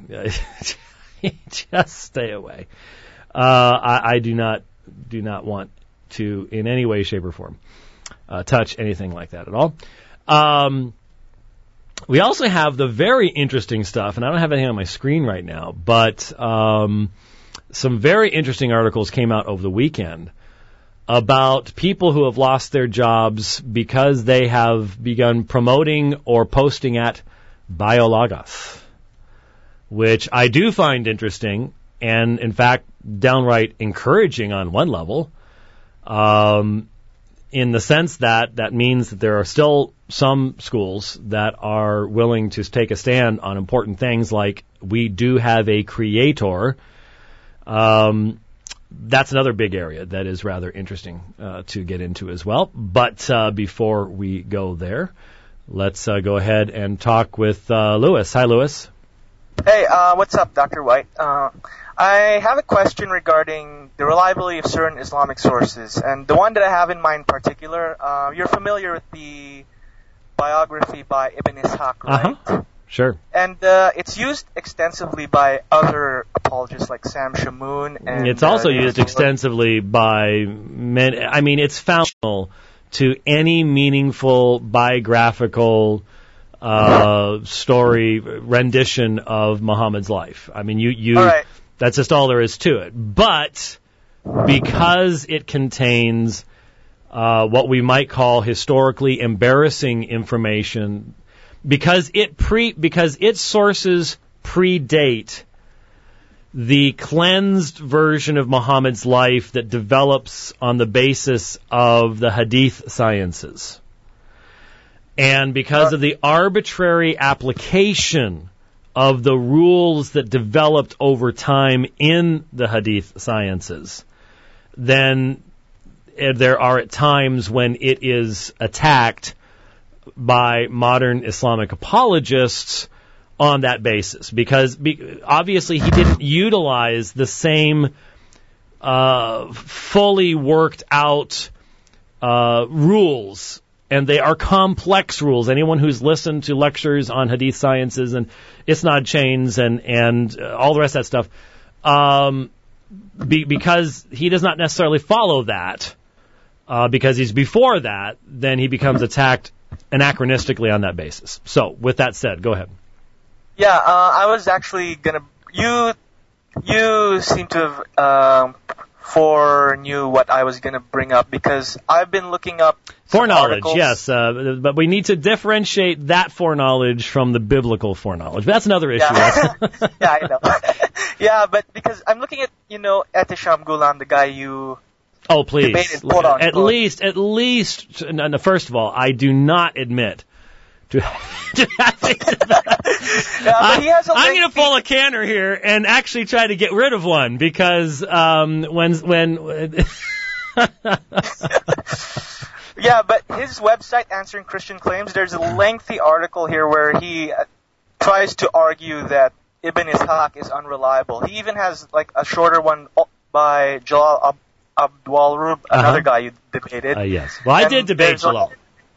Just stay away. Uh, I, I do not do not want to, in any way, shape, or form, uh, touch anything like that at all. Um, we also have the very interesting stuff, and I don't have anything on my screen right now, but um, some very interesting articles came out over the weekend about people who have lost their jobs because they have begun promoting or posting at BioLogos, which I do find interesting and, in fact, downright encouraging on one level, um, in the sense that that means that there are still some schools that are willing to take a stand on important things like we do have a creator. Um, that's another big area that is rather interesting uh, to get into as well. But uh, before we go there, let's uh, go ahead and talk with uh, Lewis. Hi, Lewis. Hey, uh, what's up, Doctor White? Uh, I have a question regarding the reliability of certain Islamic sources, and the one that I have in mind in particular, uh, you're familiar with the biography by Ibn Ishaq, right? Uh-huh. Sure. And uh, it's used extensively by other apologists like Sam Shamoun. And it's also uh, used extensively by men. I mean, it's foundational to any meaningful biographical uh, story rendition of Muhammad's life. I mean, you, you, right. That's just all there is to it. But because it contains uh, what we might call historically embarrassing information, because it pre, because its sources predate the cleansed version of Muhammad's life that develops on the basis of the hadith sciences. And because of the arbitrary application of the rules that developed over time in the hadith sciences, then there are at times when it is attacked by modern Islamic apologists on that basis, because be, obviously he didn't utilize the same uh, fully worked out uh, rules, and they are complex rules. Anyone who's listened to lectures on Hadith sciences and Isnad chains and and uh, all the rest of that stuff, um, be, because he does not necessarily follow that, uh, because he's before that, then he becomes attacked anachronistically on that basis. So, with that said, go ahead. Yeah, uh, I was actually gonna. You, you seem to have um, foreknew what I was gonna bring up, because I've been looking up foreknowledge. articles. Yes, uh, but we need to differentiate that foreknowledge from the biblical foreknowledge. But that's another issue. Yeah, yeah I know. Yeah, but because I'm looking at you know Etisham Gulam, the guy you. Oh, please. Debated, quote on, at quote. least, at least. No, no, first of all, I do not admit. To, to having Yeah, but he has a I'm going to lengthy- pull a canner here and actually try to get rid of one, because um, when when Yeah, but his website, Answering Christian Claims, there's a lengthy article here where he uh, tries to argue that Ibn Ishaq is unreliable. He even has like a shorter one by Jalal Ab- Abdul Rub, another Uh-huh. guy you debated. uh, yes, well, I And did debate there's a- Jalal.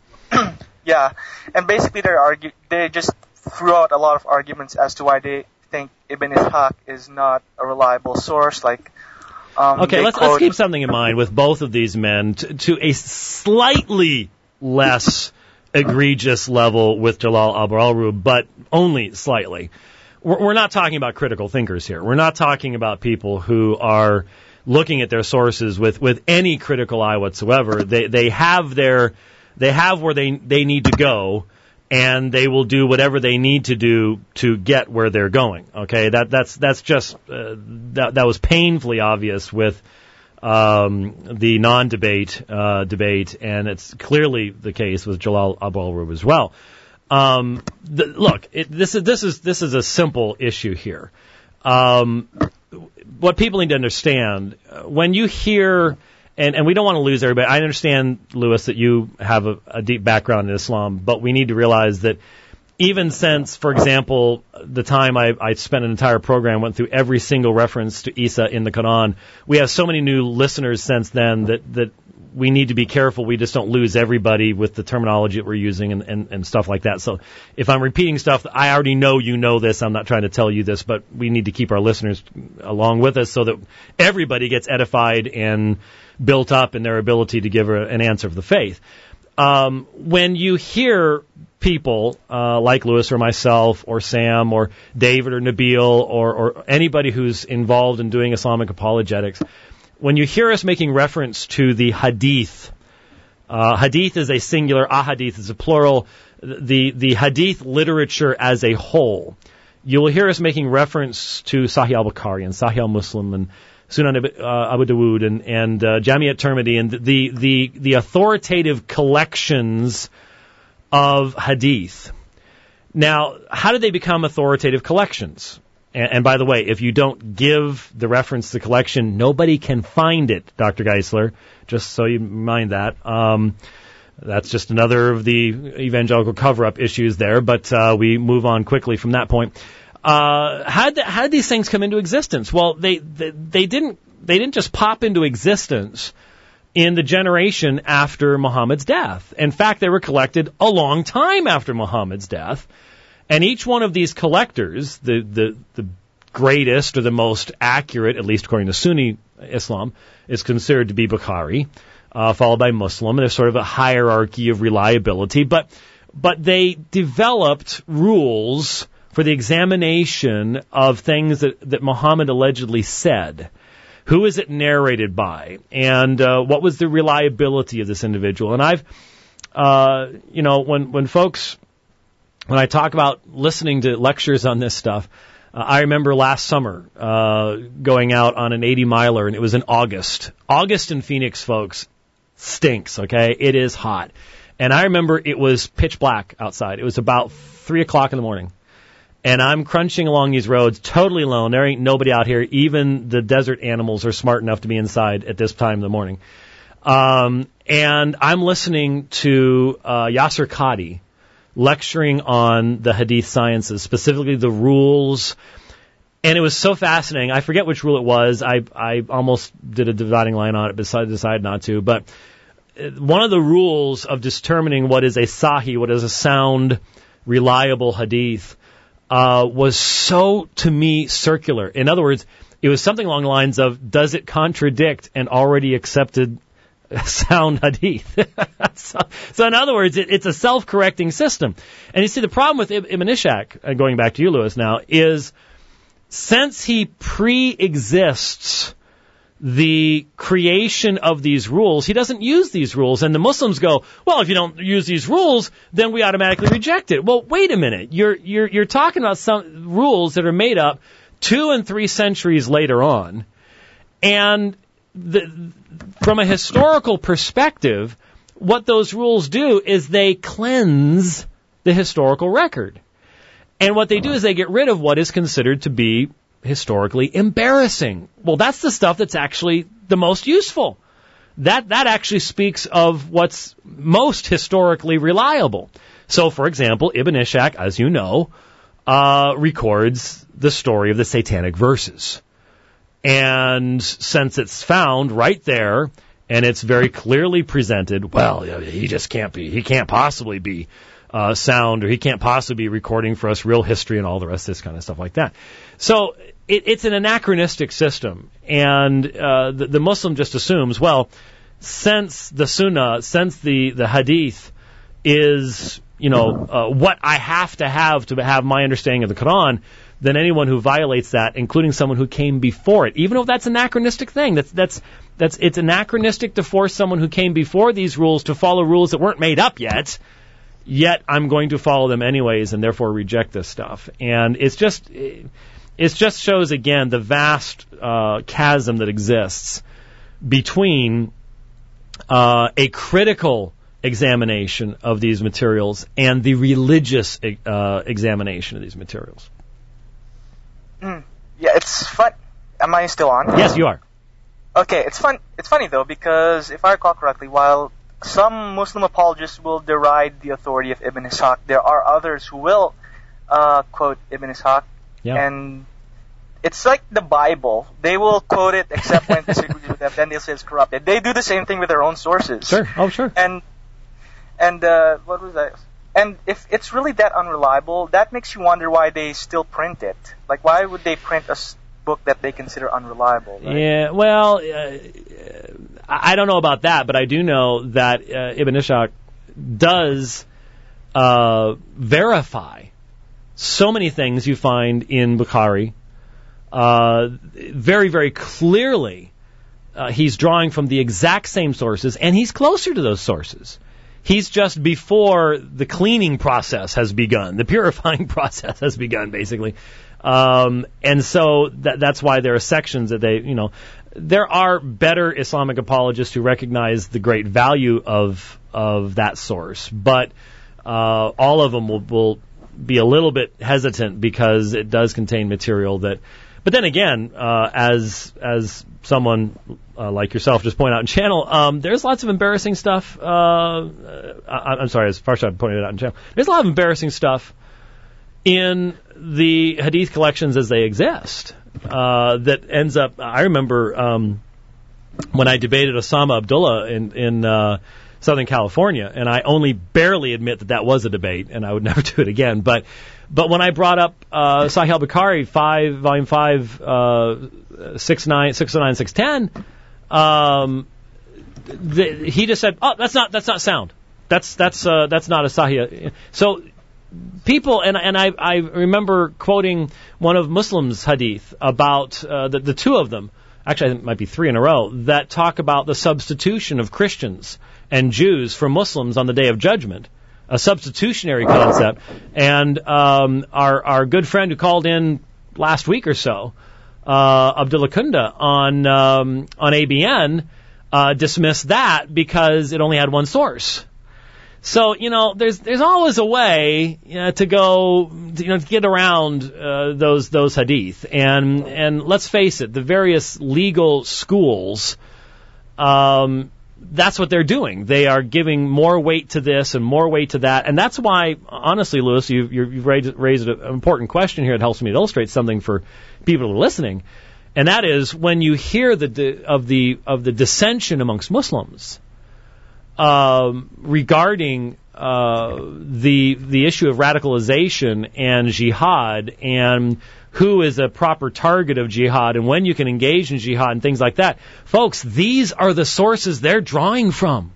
Yeah, and basically they argue they just threw out a lot of arguments as to why they think Ibn Ishaq is not a reliable source. Like, um, Okay, they let's quote, let's keep something in mind with both of these men to, to a slightly less egregious level with Jalal Abdul-Rub, but only slightly. We're, we're not talking about critical thinkers here. We're not talking about people who are looking at their sources with, with any critical eye whatsoever. They they have their they have where they they need to go, and they will do whatever they need to do to get where they're going. Okay, that that's that's just uh, that that was painfully obvious with um, the non-debate uh, debate, and it's clearly the case with Jalal Abdul-Rub as well. Um, the, look, it, this is this is this is a simple issue here. Um, what people need to understand, uh, when you hear, and, and we don't want to lose everybody. I understand, Lewis, that you have a, a deep background in Islam, but we need to realize that even since, for example, the time I, I spent an entire program, went through every single reference to Isa in the Quran, we have so many new listeners since then that, that we need to be careful we just don't lose everybody with the terminology that we're using and, and, and stuff like that. So if I'm repeating stuff, I already know you know this. I'm not trying to tell you this, but we need to keep our listeners along with us so that everybody gets edified and built up in their ability to give a, an answer of the faith. Um, when you hear people uh, like Lewis or myself or Sam or David or Nabil or, or anybody who's involved in doing Islamic apologetics, when you hear us making reference to the hadith, uh, hadith is a singular, ahadith is a plural, the, the hadith literature as a whole, you will hear us making reference to Sahih al-Bukhari and Sahih al-Muslim and Sunan uh, Abu Dawood and, and uh, Jami at-Tirmidhi and the, the, the authoritative collections of hadith. Now, how did they become authoritative collections? And, and by the way, if you don't give the reference to the collection, nobody can find it, Doctor Geisler, just so you mind that. Um, that's just another of the evangelical cover-up issues there, but uh, we move on quickly from that point. Uh, how did, how did these things come into existence? Well, they, they they didn't they didn't just pop into existence in the generation after Muhammad's death. In fact, they were collected a long time after Muhammad's death. And each one of these collectors, the, the, the greatest or the most accurate, at least according to Sunni Islam, is considered to be Bukhari, uh, followed by Muslim, and there's sort of a hierarchy of reliability. But, but they developed rules for the examination of things that, that Muhammad allegedly said. Who is it narrated by? And uh, what was the reliability of this individual? And I've, uh, you know, when, when folks... When I talk about listening to lectures on this stuff, uh, I remember last summer uh, going out on an eighty miler, and it was in August. August in Phoenix, folks, stinks, okay? It is hot. And I remember it was pitch black outside. It was about three o'clock in the morning. And I'm crunching along these roads, totally alone. There ain't nobody out here. Even the desert animals are smart enough to be inside at this time in the morning. Um, and I'm listening to uh, Yasser Qadi lecturing on the Hadith sciences, specifically the rules. And it was so fascinating. I forget which rule it was. I I almost did a dividing line on it, but I decided not to. But one of the rules of determining what is a sahih, what is a sound, reliable hadith, uh, was so, to me, circular. In other words, it was something along the lines of, does it contradict an already accepted sound hadith? so, so in other words, it, it's a self-correcting system. And you see, the problem with Ibn Ishaq, uh, going back to you, Lewis, now, is since he pre-exists the creation of these rules, he doesn't use these rules. And the Muslims go, well, if you don't use these rules, then we automatically reject it. Well, wait a minute. You're, you're, you're talking about some rules that are made up two and three centuries later on. And the, from a historical perspective, what those rules do is they cleanse the historical record. And what they do is they get rid of what is considered to be historically embarrassing. Well, that's the stuff that's actually the most useful. That that actually speaks of what's most historically reliable. So, for example, Ibn Ishaq, as you know, uh, records the story of the Satanic verses. And since it's found right there, and it's very clearly presented, well, he just can't be, he can't possibly be Uh, sound, or he can't possibly be recording for us real history and all the rest of this kind of stuff like that. So it, it's an anachronistic system, and uh, the, the Muslim just assumes, well, since the Sunnah, since the, the Hadith is, you know, uh, what I have to have to have my understanding of the Quran, then anyone who violates that, including someone who came before it, even though that's an anachronistic thing, that's that's that's it's anachronistic to force someone who came before these rules to follow rules that weren't made up yet. Yet I'm going to follow them anyways, and therefore reject this stuff. And it's just, it just shows again the vast uh, chasm that exists between uh, a critical examination of these materials and the religious uh, examination of these materials. Mm. Yeah, it's fun. Am I still on? Yes, you are. Okay, it's fun. It's funny though, because if I recall correctly, while some Muslim apologists will deride the authority of Ibn Ishaq, there are others who will uh, quote Ibn Ishaq. Yeah. And it's like the Bible. They will quote it except when it disagrees with them. Then they'll say it's corrupted. They do the same thing with their own sources. Sure. Oh, sure. And, and uh, what was that? And if it's really that unreliable, that makes you wonder why they still print it. Like, why would they print a book that they consider unreliable? Right? Yeah, well, uh, I don't know about that, but I do know that uh, Ibn Ishaq does uh, verify so many things you find in Bukhari. Uh, very, very clearly, uh, he's drawing from the exact same sources, and he's closer to those sources. He's just before the cleaning process has begun, the purifying process has begun, basically. Um, and so that, that's why there are sections that they, you know, there are better Islamic apologists who recognize the great value of of that source, but uh, all of them will, will be a little bit hesitant because it does contain material that. But then again, uh, as as someone uh, like yourself just pointed out in channel, um, there's lots of embarrassing stuff. Uh, I, I'm sorry, as Farshad pointed it out in channel, there's a lot of embarrassing stuff in the hadith collections as they exist. Uh, that ends up, I remember um, when I debated Osama Abdullah in, in uh, Southern California, and I only barely admit that that was a debate, and I would never do it again. But but when I brought up uh, Sahih al-Bukhari, five, volume five, uh, six nine, six oh nine, six ten, um, the, he just said, "Oh, that's not that's not sound. That's that's uh, that's not a Sahih." So. People, and and I, I remember quoting one of Muslims' hadith about uh, the, the two of them, actually I think it might be three in a row, that talk about the substitution of Christians and Jews for Muslims on the Day of Judgment, a substitutionary concept. And um, our our good friend who called in last week or so, uh, Abdullah Kunda on um, on A B N, uh, dismissed that because it only had one source. So, you know, there's there's always a way you know, to go, you know, to get around uh, those those hadith. And and let's face it, the various legal schools um, that's what they're doing. They are giving more weight to this and more weight to that. And that's why, honestly, Lewis, you've, you've raised, raised an important question here that helps me to illustrate something for people who are listening. And that is when you hear the of the of the dissension amongst Muslims um, regarding uh, the the issue of radicalization and jihad and who is a proper target of jihad and when you can engage in jihad and things like that. Folks, these are the sources they're drawing from.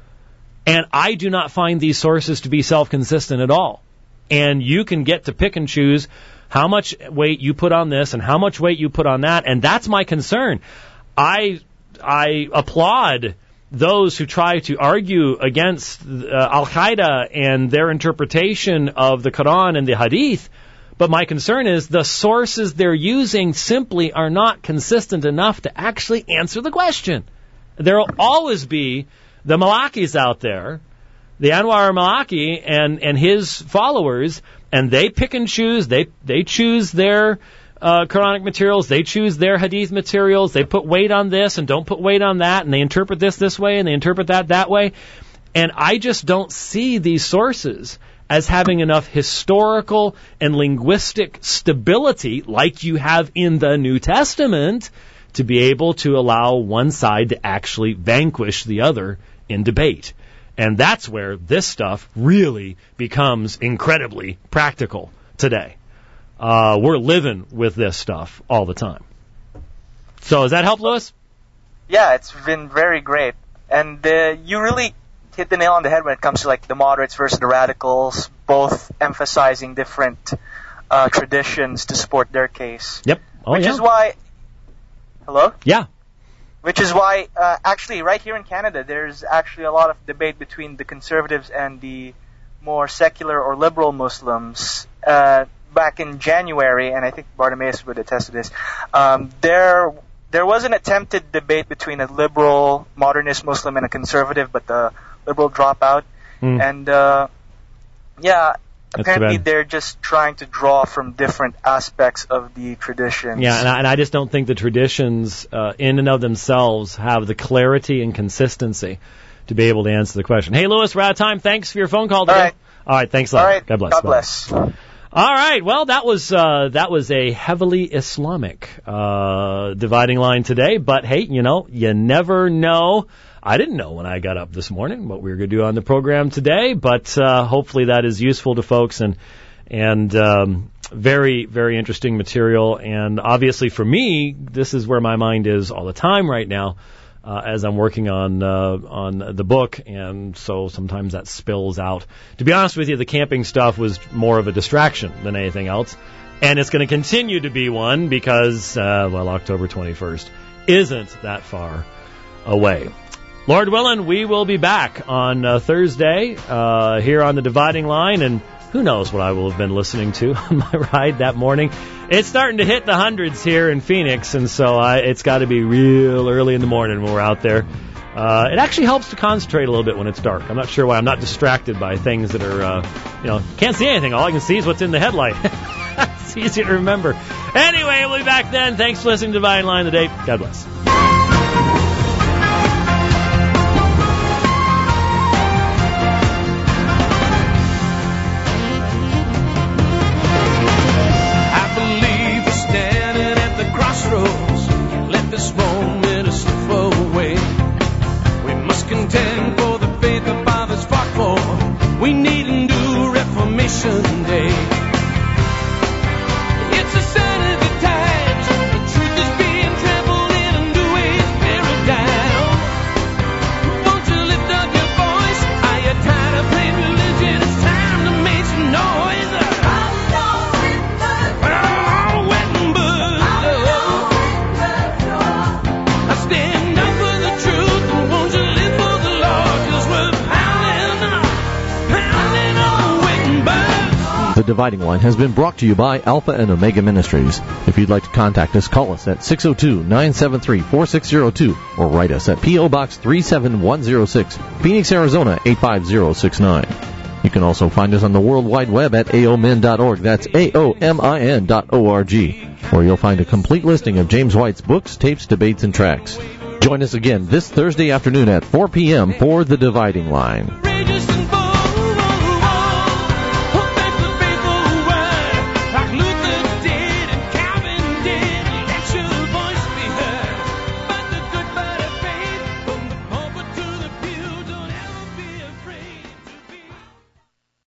And I do not find these sources to be self-consistent at all. And you can get to pick and choose how much weight you put on this and how much weight you put on that. And that's my concern. I I applaud those who try to argue against uh, Al-Qaeda and their interpretation of the Quran and the Hadith. But my concern is the sources they're using simply are not consistent enough to actually answer the question. There will always be the Malakis out there, the Anwar Malaki and, and his followers, and they pick and choose. They they choose their uh, Quranic materials. They choose their Hadith materials. They put weight on this and don't put weight on that, and they interpret this this way and they interpret that that way. And I just don't see these sources as having enough historical and linguistic stability like you have in the New Testament to be able to allow one side to actually vanquish the other in debate. And that's where this stuff really becomes incredibly practical today. Uh, we're living with this stuff all the time. So does that help, Lewis? Yeah, it's been very great. And uh, you really hit the nail on the head when it comes to like the moderates versus the radicals, both emphasizing different uh, traditions to support their case. Yep. Oh, which yeah. is why... Hello? Yeah. Which is why, uh, actually, right here in Canada, there's actually a lot of debate between the conservatives and the more secular or liberal Muslims. Uh, back in January, and I think Bartimaeus would attest to this, um, there there was an attempted debate between a liberal modernist Muslim and a conservative, but the liberal dropped out. Mm. And, uh, yeah... That's apparently they're just trying to draw from different aspects of the traditions. Yeah, and I, and I just don't think the traditions uh, in and of themselves have the clarity and consistency to be able to answer the question. Hey, Lewis, we're out of time. Thanks for your phone call today. All right. All right, thanks a lot. All right. God bless. God bless. All right, well, that was uh, that was a heavily Islamic uh, dividing line today. But, hey, you know, you never know. I didn't know when I got up this morning what we were going to do on the program today, but uh, hopefully that is useful to folks and and um, very, very interesting material. And obviously for me, this is where my mind is all the time right now uh, as I'm working on uh, on the book, and so sometimes that spills out. To be honest with you, the camping stuff was more of a distraction than anything else, and it's going to continue to be one because, uh, well, October twenty-first isn't that far away. Lord willing, we will be back on uh, Thursday uh, here on the Dividing Line, and who knows what I will have been listening to on my ride that morning. It's starting to hit the hundreds here in Phoenix, and so I, it's got to be real early in the morning when we're out there. Uh, it actually helps to concentrate a little bit when it's dark. I'm not sure why. I'm not distracted by things that are, uh, you know, can't see anything. All I can see is what's in the headlight. It's easy to remember. Anyway, we'll be back then. Thanks for listening to Dividing Line today. God bless. We need a new Reformation Day. It's a sign of the times. The truth is being trampled in a new age paradigm. Won't you lift up your voice? Are you tired of playing religion? It's time to make some noise. Oh, Wittenberg. I stand up for the truth, and won't you live for the Lord? 'Cause we're pounding. The Dividing Line has been brought to you by Alpha and Omega Ministries. If you'd like to contact us, call us at six oh two, nine seven three, four six oh two or write us at P O. Box three seven one oh six, Phoenix, Arizona eight five zero six nine. You can also find us on the World Wide Web at A O M I N dot org. That's A O M I N dot O R G, where you'll find a complete listing of James White's books, tapes, debates, and tracks. Join us again this Thursday afternoon at four p.m. for The Dividing Line. Courageous